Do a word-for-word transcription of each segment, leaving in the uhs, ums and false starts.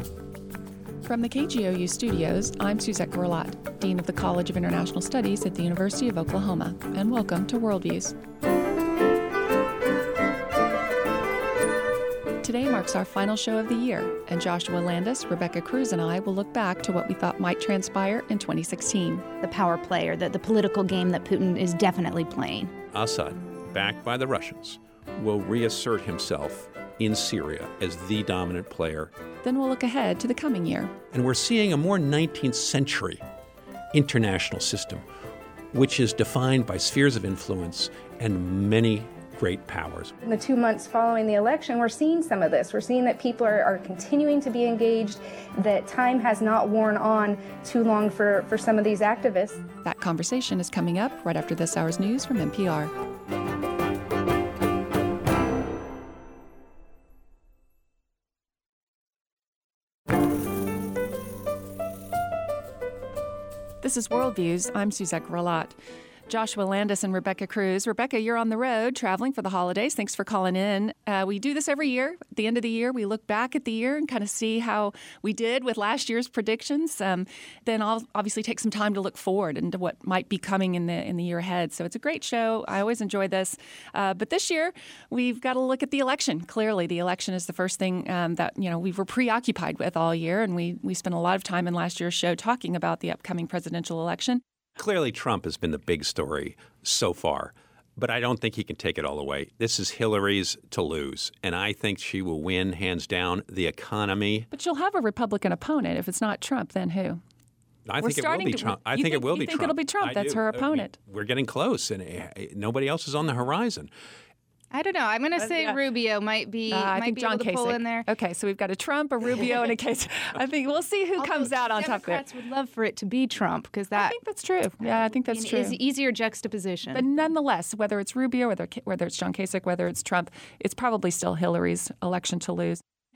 From the K G O U studios, I'm Suzette Gorlat, Dean of the College of International Studies at the University of Oklahoma, and welcome to Worldviews. Today marks our final show of the year, and Joshua Landis, Rebecca Cruz, and I will look back to what we thought might transpire in twenty sixteen. The power player, the, the political game that Putin is definitely playing. Assad, backed by the Russians, will reassert himself in Syria as the dominant player. Then we'll look ahead to the coming year. And we're seeing a more nineteenth century international system, which is defined by spheres of influence and many great powers. In the two months following the election, we're seeing some of this. We're seeing that people are, are continuing to be engaged, that time has not worn on too long for, for some of these activists. That conversation is coming up right after this hour's news from N P R. This is Worldviews. I'm Suzette Gorlat. Joshua Landis and Rebecca Cruz. Rebecca, you're on the road traveling for the holidays. Thanks for calling in. Uh, we do this every year. At the end of the year, we look back at the year and kind of see how we did with last year's predictions. Um, then I'll obviously take some time to look forward into what might be coming in the in the year ahead. So it's a great show. I always enjoy this. Uh, but this year, we've got to look at the election. Clearly, the election is the first thing um, that you know we were preoccupied with all year, and we we spent a lot of time in last year's show talking about the upcoming presidential election. Clearly, Trump has been the big story so far, but I don't think he can take it all the way. This is Hillary's to lose, and I think she will win, hands down. The economy. But you'll have a Republican opponent. If it's not Trump, then who? I think it will be to, Trump. I think, think it will you be think Trump. It'll be Trump. I That's do. her opponent. I mean, we're getting close, and uh, nobody else is on the horizon. I don't know. I'm going to Uh, say yeah. Rubio might be, Uh, I might think be John able to pull Kasich. in there. Okay, so we've got a Trump, a Rubio, and a Kasich. I think we'll see who Although comes out on top there. Democrats would love for it to be Trump because I that think that's true. Yeah, I think that's true. is easier juxtaposition. But nonetheless, whether it's Rubio, whether whether it's John Kasich, whether it's Trump, it's probably still Hillary's election to lose.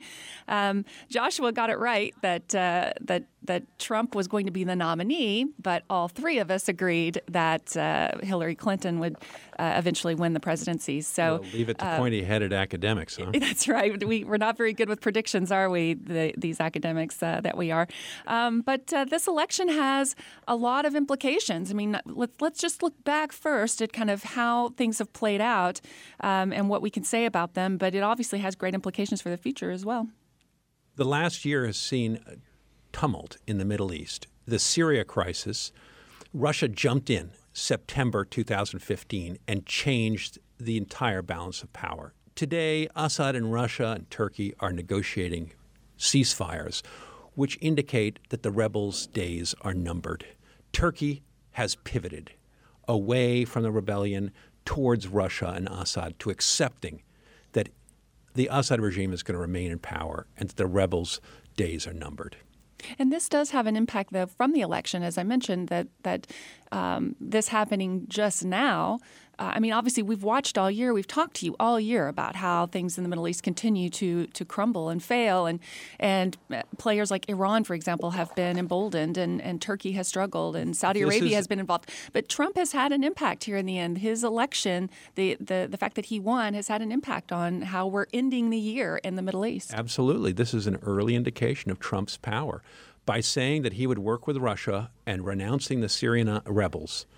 Um, Joshua got it right that uh, that that Trump was going to be the nominee, but all three of us agreed that uh, Hillary Clinton would uh, eventually win the presidency. So We'll leave it to uh, pointy-headed academics, huh? That's right. We, we're not very good with predictions, are we, the, these academics uh, that we are? Um, but uh, this election has a lot of implications. I mean, let's, let's just look back first at kind of how things have played out um, and what we can say about them. But it obviously has great implications for the future as well. The last year has seen tumult in the Middle East. The Syria crisis, Russia jumped in September two thousand fifteen and changed the entire balance of power. Today, Assad and Russia and Turkey are negotiating ceasefires, which indicate that the rebels' days are numbered. Turkey has pivoted away from the rebellion towards Russia and Assad to accepting that the Assad regime is going to remain in power and that the rebels' days are numbered. And this does have an impact, though, from the election, as I mentioned, that that um, this happening just now. Uh, I mean, obviously, we've watched all year. We've talked to you all year about how things in the Middle East continue to to crumble and fail. And and players like Iran, for example, have been emboldened, and, and Turkey has struggled, and Saudi This Arabia is- has been involved. But Trump has had an impact here in the end. His election, the, the, the fact that he won, has had an impact on how we're ending the year in the Middle East. Absolutely. This is an early indication of Trump's power. By saying that he would work with Russia and renouncing the Syrian rebels,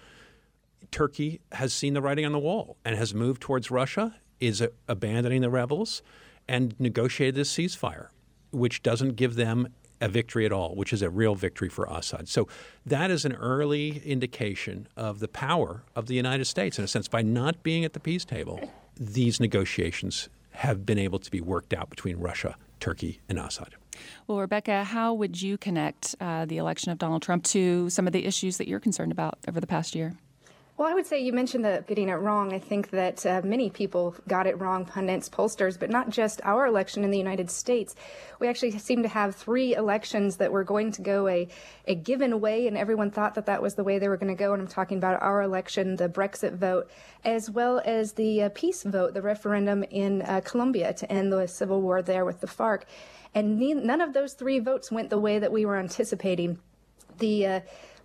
Turkey has seen the writing on the wall and has moved towards Russia, is uh, abandoning the rebels, and negotiated this ceasefire, which doesn't give them a victory at all, which is a real victory for Assad. So that is an early indication of the power of the United States. In a sense, by not being at the peace table, these negotiations have been able to be worked out between Russia, Turkey, and Assad. Well, Rebecca, how would you connect uh, the election of Donald Trump to some of the issues that you're concerned about over the past year? Well, I would say you mentioned the getting it wrong. I think that uh, many people got it wrong, pundits, pollsters, but not just our election in the United States. We actually seem to have three elections that were going to go a, a given way, and everyone thought that that was the way they were going to go. And I'm talking about our election, the Brexit vote, as well as the uh, peace vote, the referendum in uh, Colombia to end the civil war there with the FARC. And none of those three votes went the way that we were anticipating. The uh,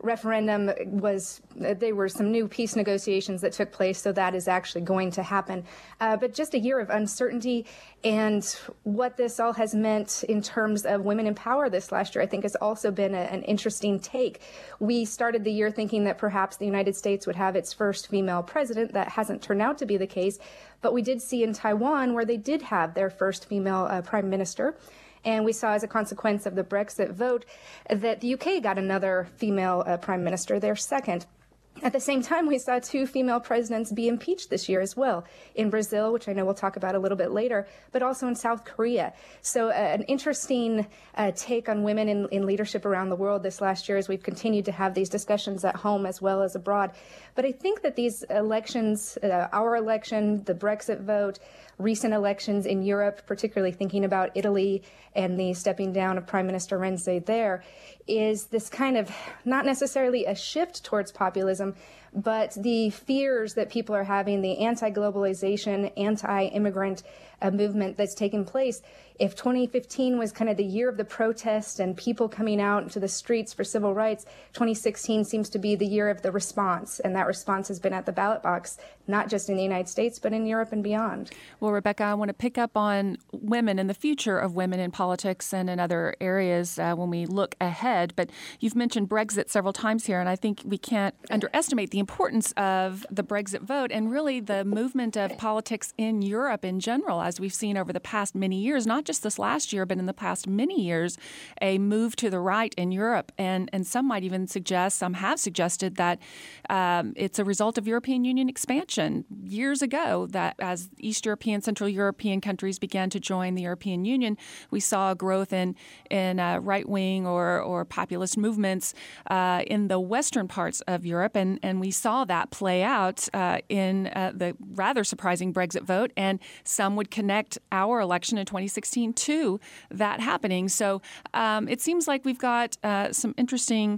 referendum was, there were some new peace negotiations that took place, so that is actually going to happen. Uh, but just a year of uncertainty, and what this all has meant in terms of women in power this last year, I think has also been a, an interesting take. We started the year thinking that perhaps the United States would have its first female president. That hasn't turned out to be the case, but we did see in Taiwan where they did have their first female uh, prime minister. And we saw as a consequence of the Brexit vote that the U K got another female uh, prime minister, their second. At the same time, we saw two female presidents be impeached this year as well, in Brazil, which I know we'll talk about a little bit later, but also in South Korea. So uh, an interesting uh, take on women in, in leadership around the world this last year as we've continued to have these discussions at home as well as abroad. But I think that these elections, uh, our election, the Brexit vote, recent elections in Europe, particularly thinking about Italy and the stepping down of Prime Minister Renzi there, is this kind of not necessarily a shift towards populism, but the fears that people are having, the anti-globalization, anti-immigrant uh, movement that's taking place. If twenty fifteen was kind of the year of the protest and people coming out into the streets for civil rights, twenty sixteen seems to be the year of the response, and that response has been at the ballot box, not just in the United States, but in Europe and beyond. Well, Rebecca, I want to pick up on women and the future of women in politics and in other areas uh, when we look ahead. But you've mentioned Brexit several times here, and I think we can't underestimate the importance of the Brexit vote and really the movement of politics in Europe in general, as we've seen over the past many years, not just this last year, but in the past many years, a move to the right in Europe. And, and some might even suggest, some have suggested that um, it's a result of European Union expansion years ago, that as East European, Central European countries began to join the European Union, we saw a growth in, in uh, right-wing or, or populist movements uh, in the western parts of Europe. And, and we saw that play out uh, in uh, the rather surprising Brexit vote. And some would connect our election in twenty sixteen to that happening. So um, it seems like we've got uh, some interesting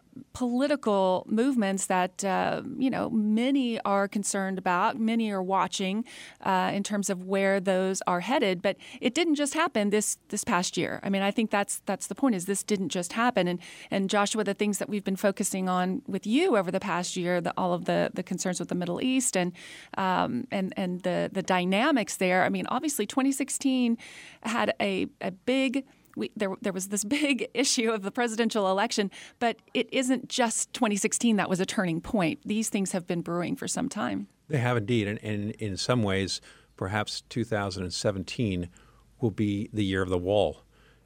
political movements that, uh, you know, many are concerned about, many are watching uh, in terms of where those are headed. But it didn't just happen this this past year. I mean, I think that's that's the point, is this didn't just happen. And and Joshua, the things that we've been focusing on with you over the past year, the, all of the, the concerns with the Middle East and um, and and the, the dynamics there. I mean, obviously twenty sixteen had a, a big We, there, there was this big issue of the presidential election, but it isn't just twenty sixteen that was a turning point. These things have been brewing for some time. They have indeed. And, and in some ways, perhaps two thousand seventeen will be the year of the wall,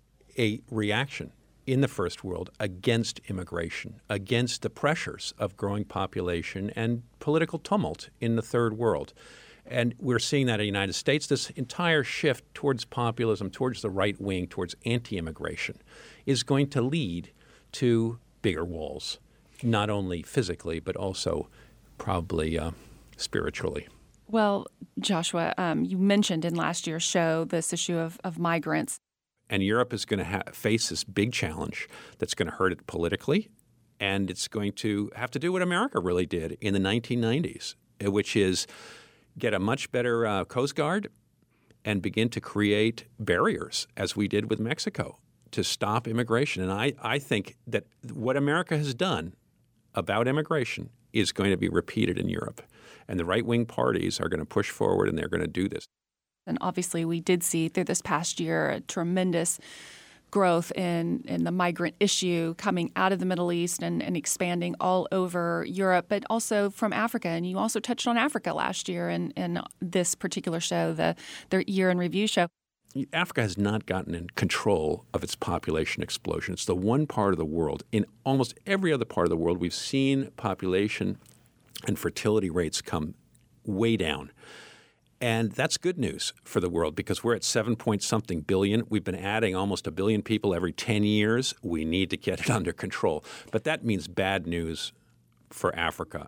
a reaction in the first world against immigration, against the pressures of growing population and political tumult in the third world. And we're seeing that in the United States, this entire shift towards populism, towards the right wing, towards anti-immigration is going to lead to bigger walls, not only physically, but also probably uh, spiritually. Well, Joshua, um, you mentioned in last year's show this issue of, of migrants. And Europe is going to ha- face this big challenge that's going to hurt it politically, and it's going to have to do what America really did in the nineteen nineties, which is get a much better uh, Coast Guard and begin to create barriers, as we did with Mexico, to stop immigration. And I, I think that what America has done about immigration is going to be repeated in Europe. And the right-wing parties are going to push forward, and they're going to do this. And obviously, we did see through this past year a tremendous growth in, in the migrant issue coming out of the Middle East and, and expanding all over Europe, but also from Africa. And you also touched on Africa last year in, in this particular show, the their year in review show. Africa has not gotten in control of its population explosion. It's the one part of the world. In almost every other part of the world, we've seen population and fertility rates come way down. And that's good news for the world because we're at seven point something billion. We've been adding almost a billion people every ten years. We need to get it under control. But that means bad news for Africa.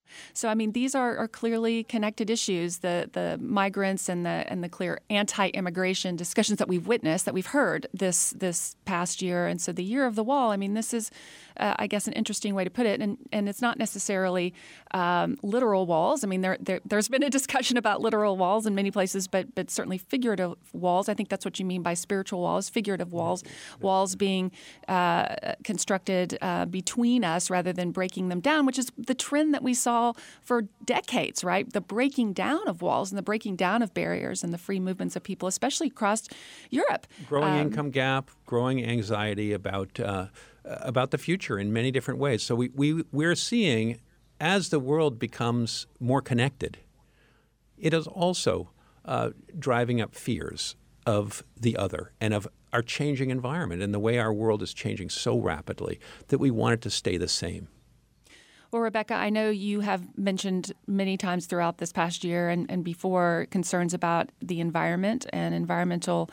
So, I mean, these are, are clearly connected issues, the the migrants and the and the clear anti-immigration discussions that we've witnessed, that we've heard this this past year. And so the year of the wall, I mean, this is, uh, I guess, an interesting way to put it. And and it's not necessarily um, literal walls. I mean, there, there, there's been a discussion about literal walls in many places, but but certainly figurative walls. I think that's what you mean by spiritual walls, figurative walls, walls being uh, constructed uh, between us rather than breaking them down, which is the trend that we saw for decades, right? The breaking down of walls and the breaking down of barriers and the free movements of people, especially across Europe. Growing um, income gap, growing anxiety about uh, about the future in many different ways. So we, we, we're seeing, as the world becomes more connected, it is also uh, driving up fears of the other and of our changing environment and the way our world is changing so rapidly that we want it to stay the same. Well, Rebecca, I know you have mentioned many times throughout this past year and, and before concerns about the environment and environmental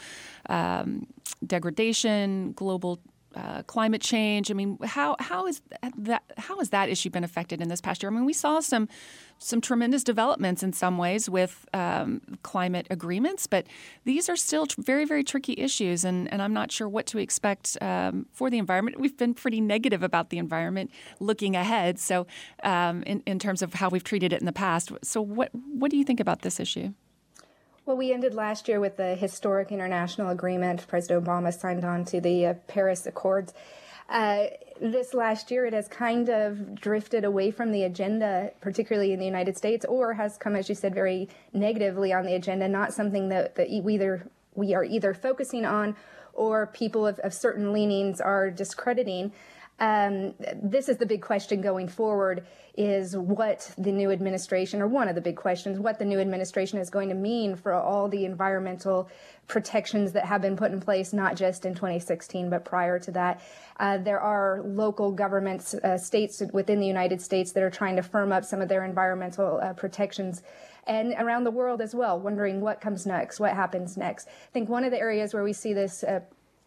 um, degradation, global uh, climate change. I mean, how how is that how has that issue been affected in this past year? I mean, we saw some some tremendous developments in some ways with um, climate agreements, but these are still tr- very, very tricky issues, and, and I'm not sure what to expect um, for the environment. We've been pretty negative about the environment looking ahead, so um, in, in terms of how we've treated it in the past. So what what do you think about this issue? Well, we ended last year with the historic international agreement. President Obama signed on to the uh, Paris Accords. Uh, this last year, it has kind of drifted away from the agenda, particularly in the United States, or has come, as you said, very negatively on the agenda, not something that, that we, either, we are either focusing on or people of, of certain leanings are discrediting. Um, this is the big question going forward, is what the new administration, or one of the big questions, what the new administration is going to mean for all the environmental protections that have been put in place, not just in twenty sixteen, but prior to that. Uh, there are local governments, uh, states within the United States that are trying to firm up some of their environmental uh, protections, and around the world as well, wondering what comes next, what happens next. I think one of the areas where we see this uh,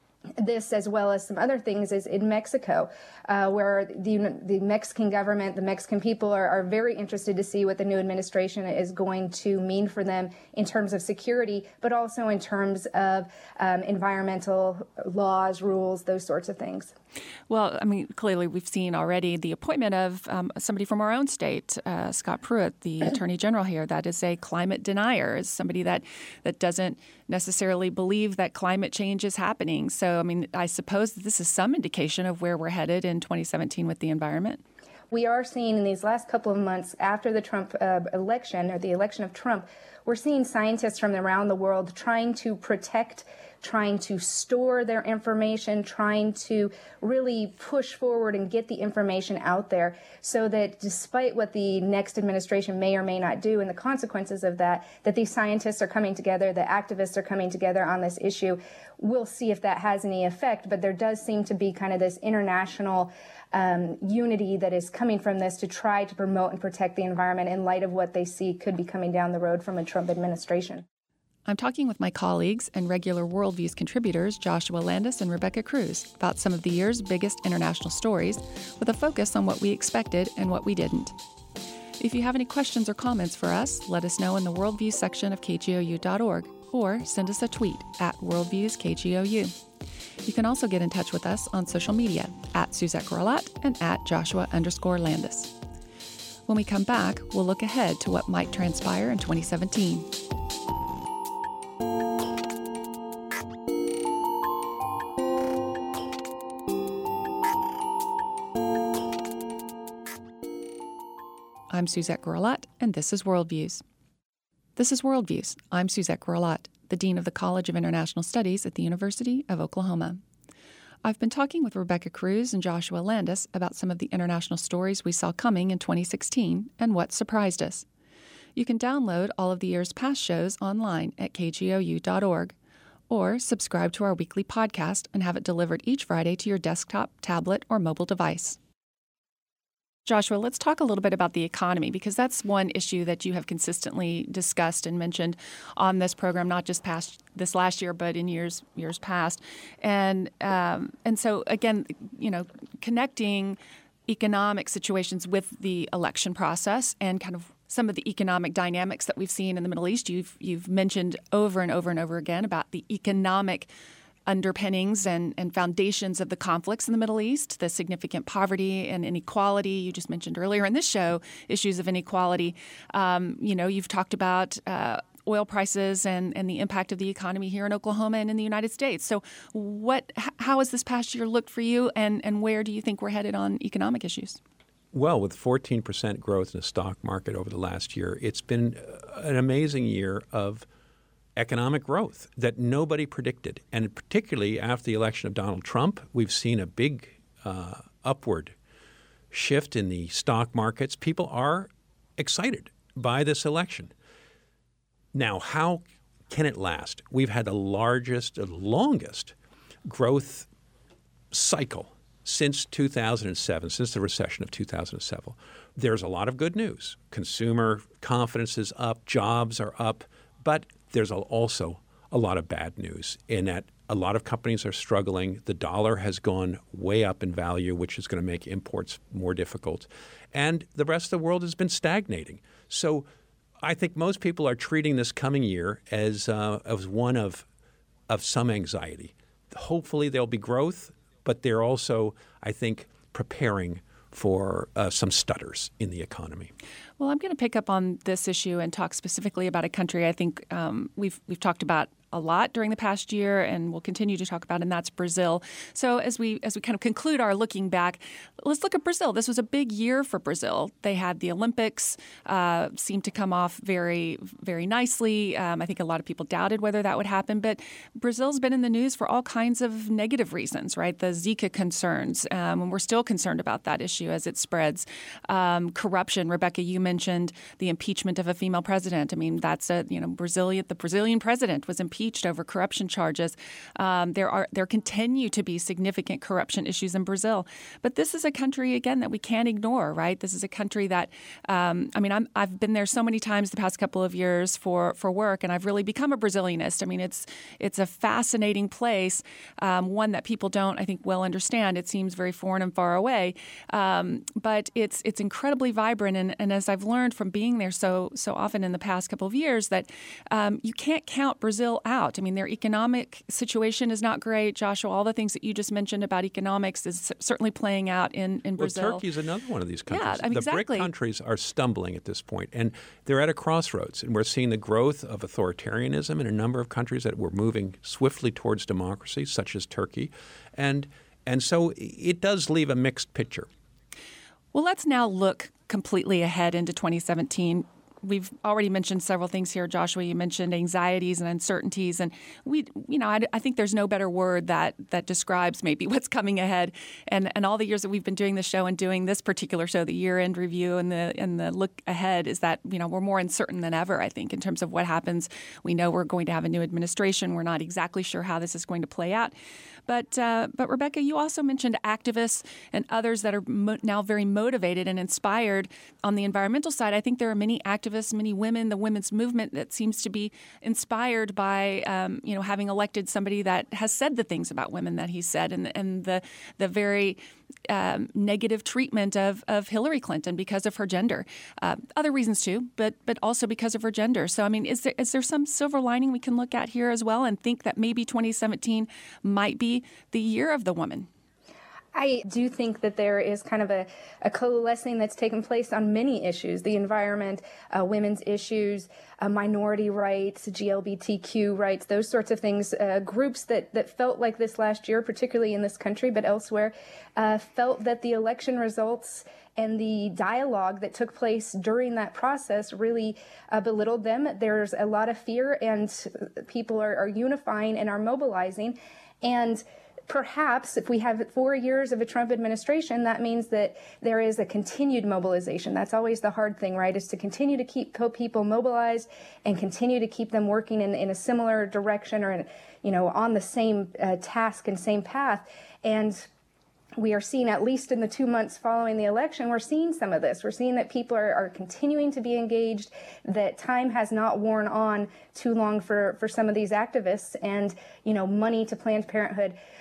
This, as well as some other things, is in Mexico, uh, where the the Mexican government, the Mexican people are, are very interested to see what the new administration is going to mean for them in terms of security, but also in terms of um, environmental laws, rules, those sorts of things. Well, I mean, clearly we've seen already the appointment of um, somebody from our own state, uh, Scott Pruitt, the Attorney General here, that is a climate denier, is somebody that, that doesn't necessarily believe that climate change is happening. So, I mean, I suppose that this is some indication of where we're headed in twenty seventeen with the environment. We are seeing in these last couple of months after the Trump uh, election, or the election of Trump, we're seeing scientists from around the world trying to protect, trying to store their information, trying to really push forward and get the information out there so that despite what the next administration may or may not do and the consequences of that, that these scientists are coming together, the activists are coming together on this issue. We'll see if that has any effect, but there does seem to be kind of this international um, unity that is coming from this to try to promote and protect the environment in light of what they see could be coming down the road from a Trump administration. I'm talking with my colleagues and regular Worldviews contributors, Joshua Landis and Rebecca Cruz, about some of the year's biggest international stories, with a focus on what we expected and what we didn't. If you have any questions or comments for us, let us know in the Worldviews section of K G O U dot org, or send us a tweet at Worldviews K G O U. You can also get in touch with us on social media, at Suzette Grolat and at Joshua underscore Landis. When we come back, we'll look ahead to what might transpire in twenty seventeen. I'm Suzette Grolat, and this is Worldviews. This is Worldviews. I'm Suzette Grolat, the Dean of the College of International Studies at the University of Oklahoma. I've been talking with Rebecca Cruz and Joshua Landis about some of the international stories we saw coming in twenty sixteen and what surprised us. You can download all of the year's past shows online at K G O U dot org, or subscribe to our weekly podcast and have it delivered each Friday to your desktop, tablet, or mobile device. Joshua, let's talk a little bit about the economy, because that's one issue that you have consistently discussed and mentioned on this program, not just past this last year, but in years years past. And um, and so again, you know, connecting economic situations with the election process and kind of some of the economic dynamics that we've seen in the Middle East. You've you've mentioned over and over and over again about the economic underpinnings and, and foundations of the conflicts in the Middle East, the significant poverty and inequality. You just mentioned earlier in this show issues of inequality. Um, you know, you've talked about uh, oil prices and, and the impact of the economy here in Oklahoma and in the United States. So what, how has this past year looked for you, and, and where do you think we're headed on economic issues? Well, with fourteen percent growth in the stock market over the last year, it's been an amazing year of economic growth that nobody predicted. And particularly after the election of Donald Trump, we've seen a big uh, upward shift in the stock markets. People are excited by this election. Now, how can it last? We've had the largest, the longest growth cycle since two thousand seven, since the recession of two thousand seven. There's a lot of good news. Consumer confidence is up, jobs are up, but there's also a lot of bad news in that a lot of companies are struggling. The dollar has gone way up in value, which is going to make imports more difficult. And the rest of the world has been stagnating. So I think most people are treating this coming year as uh, as one of of some anxiety. Hopefully there'll be growth, but they're also, I think, preparing for uh, some stutters in the economy. Well, I'm going to pick up on this issue and talk specifically about a country I think um, we've we've talked about a lot during the past year and we'll continue to talk about, and that's Brazil. So as we as we kind of conclude our looking back, let's look at Brazil. This was a big year for Brazil. They had the Olympics, uh, seemed to come off very, very nicely. Um, I think a lot of people doubted whether that would happen, but Brazil's been in the news for all kinds of negative reasons, right? The Zika concerns, um, and we're still concerned about that issue as it spreads. Um, corruption, Rebecca, you mentioned the impeachment of a female president. I mean, that's a, you know, Brazilian, the Brazilian president was impeached over corruption charges. Um, there are there continue to be significant corruption issues in Brazil, but this is a country again that we can't ignore, right? This is a country that um, I mean, I'm, I've been there so many times the past couple of years for for work, and I've really become a Brazilianist. I mean, it's it's a fascinating place, um, one that people don't, I think, well understand. It seems very foreign and far away, um, but it's it's incredibly vibrant. And, and as I've learned from being there so so often in the past couple of years, that um, you can't count Brazil out. I mean, their economic situation is not great. Joshua, all the things that you just mentioned about economics is certainly playing out in, in Brazil. Well, Turkey is another one of these countries. Yeah, I mean, the exactly. BRIC countries are stumbling at this point, and they're at a crossroads. And we're seeing the growth of authoritarianism in a number of countries that were moving swiftly towards democracy, such as Turkey. And, and so it does leave a mixed picture. Well, let's now look completely ahead into twenty seventeen. We've already mentioned several things here, Joshua. You mentioned anxieties and uncertainties, and we, you know, I, I think there's no better word that that describes maybe what's coming ahead. And and all the years that we've been doing this show and doing this particular show, the year-end review and the and the look ahead, is that, you know, we're more uncertain than ever, I think, in terms of what happens. We know we're going to have a new administration. We're not exactly sure how this is going to play out. But uh, but Rebecca, you also mentioned activists and others that are mo- now very motivated and inspired on the environmental side. I think there are many activists, many women, the women's movement that seems to be inspired by um, you know having elected somebody that has said the things about women that he said, and and the the very um, negative treatment of of Hillary Clinton because of her gender. Uh, other reasons too, but but also because of her gender. So I mean, is there is there some silver lining we can look at here as well and think that maybe twenty seventeen might be the year of the woman? I do think that there is kind of a, a coalescing that's taken place on many issues: the environment, uh, women's issues, uh, minority rights, G L B T Q rights, those sorts of things. Uh, groups that, that felt like this last year, particularly in this country, but elsewhere, uh, felt that the election results and the dialogue that took place during that process really uh, belittled them. There's a lot of fear, and people are, are unifying and are mobilizing. And perhaps if we have four years of a Trump administration, that means that there is a continued mobilization. That's always the hard thing, right, is to continue to keep people mobilized and continue to keep them working in, in a similar direction or, in, you know, on the same uh, task and same path. And we are seeing, at least in the two months following the election, we're seeing some of this. We're seeing that people are, are continuing to be engaged, that time has not worn on too long for, for some of these activists, and, you know, money to Planned Parenthood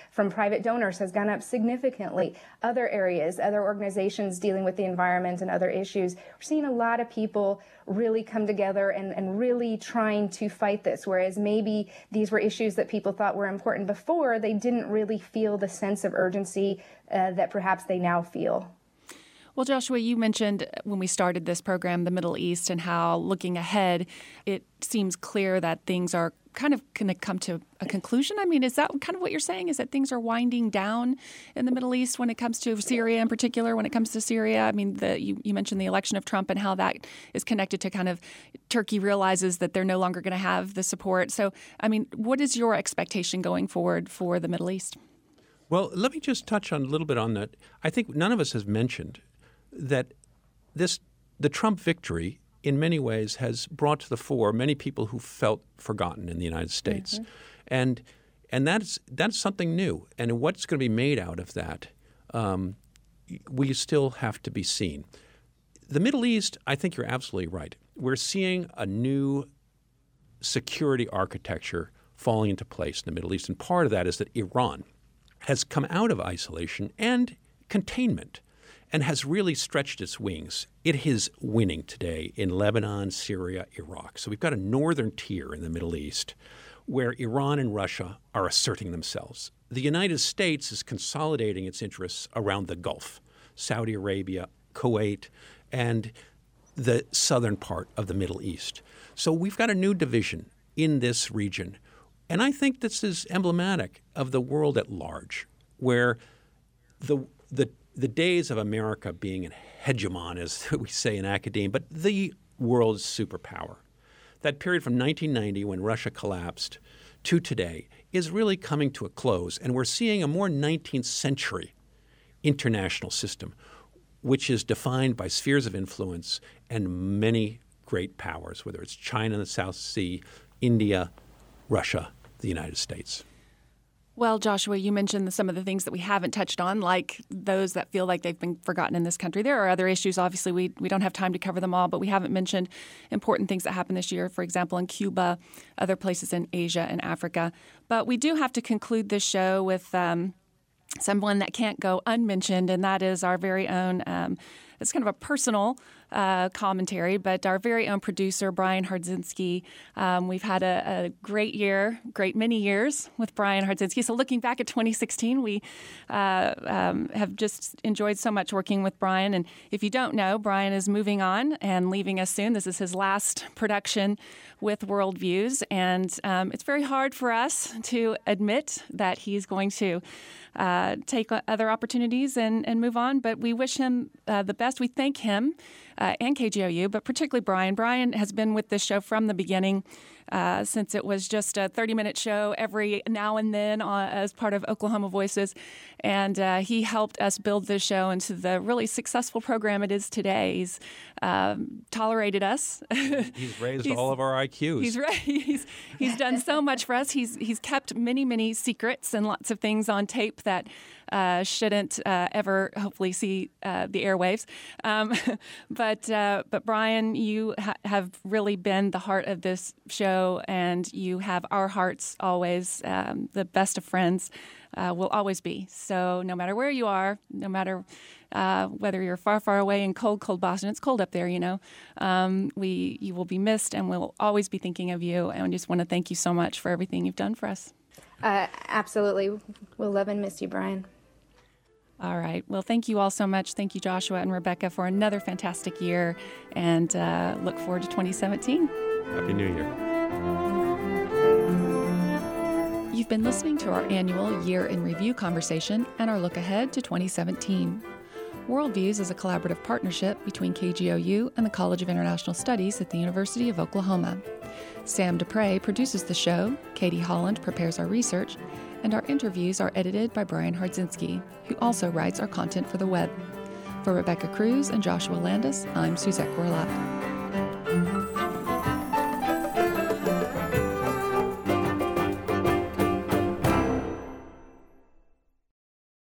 from private donors has gone up significantly. Other areas, other organizations dealing with the environment and other issues, we're seeing a lot of people really come together and, and really trying to fight this, whereas maybe these were issues that people thought were important before, they didn't really feel the sense of urgency uh, that perhaps they now feel. Well, Joshua, you mentioned when we started this program, the Middle East, and how looking ahead, it seems clear that things are kind of going to come to a conclusion. I mean, is that kind of what you're saying? Is that things are winding down in the Middle East when it comes to Syria in particular, when it comes to Syria? I mean, the, you, you mentioned the election of Trump and how that is connected to kind of Turkey realizes that they're no longer going to have the support. So, I mean, what is your expectation going forward for the Middle East? Well, let me just touch on a little bit on that. I think none of us has mentioned that this the Trump victory in many ways has brought to the fore many people who felt forgotten in the United States. Mm-hmm. And and that's that's something new. And what's going to be made out of that, um, we still have to be seen. The Middle East, I think you're absolutely right. We're seeing a new security architecture falling into place in the Middle East. And part of that is that Iran has come out of isolation and containment and has really stretched its wings. It is winning today in Lebanon, Syria, Iraq. So we've got a northern tier in the Middle East where Iran and Russia are asserting themselves. The United States is consolidating its interests around the Gulf, Saudi Arabia, Kuwait, and the southern part of the Middle East. So we've got a new division in this region. And I think this is emblematic of the world at large, where the the the days of America being a hegemon, as we say in academia, but the world's superpower. That period from nineteen ninety, when Russia collapsed, to today is really coming to a close. And we're seeing a more nineteenth century international system, which is defined by spheres of influence and many great powers, whether it's China in the South Sea, India, Russia, the United States. Well, Joshua, you mentioned some of the things that we haven't touched on, like those that feel like they've been forgotten in this country. There are other issues. Obviously, we we don't have time to cover them all, but we haven't mentioned important things that happened this year, for example, in Cuba, other places in Asia and Africa. But we do have to conclude this show with um, someone that can't go unmentioned, and that is our very own, um, it's kind of a personal uh, commentary, but our very own producer, Brian Hardzinski. Um, we've had a, a great year, great many years with Brian Hardzinski. So looking back at twenty sixteen, we uh, um, have just enjoyed so much working with Brian. And if you don't know, Brian is moving on and leaving us soon. This is his last production with Worldviews. And um, it's very hard for us to admit that he's going to uh, take other opportunities and, and move on. But we wish him uh, the best. We thank him uh, and K G O U, but particularly Brian. Brian has been with this show from the beginning, uh, since it was just a thirty-minute show every now and then uh, as part of Oklahoma Voices. And uh, he helped us build this show into the really successful program it is today. He's um, tolerated us. He's raised he's, all of our I Qs. He's right. He's, he's done so much for us. He's, he's kept many, many secrets and lots of things on tape that Uh, shouldn't uh, ever hopefully see uh, the airwaves. Um, but uh, but Brian, you ha- have really been the heart of this show, and you have our hearts always. Um, the best of friends uh, will always be. So no matter where you are, no matter uh, whether you're far, far away in cold, cold Boston, it's cold up there, you know, um, we you will be missed, and we'll always be thinking of you. And we just want to thank you so much for everything you've done for us. Uh, absolutely. We'll love and miss you, Brian. All right. Well, thank you all so much. Thank you, Joshua and Rebecca, for another fantastic year, and uh, look forward to twenty seventeen. Happy New Year. You've been listening to our annual Year in Review conversation and our look ahead to twenty seventeen. Worldviews is a collaborative partnership between K G O U and the College of International Studies at the University of Oklahoma. Sam Dupre produces the show, Katie Holland prepares our research, and our interviews are edited by Brian Hardzinski, who also writes our content for the web. For Rebecca Cruz and Joshua Landis, I'm Suzette Gorlat.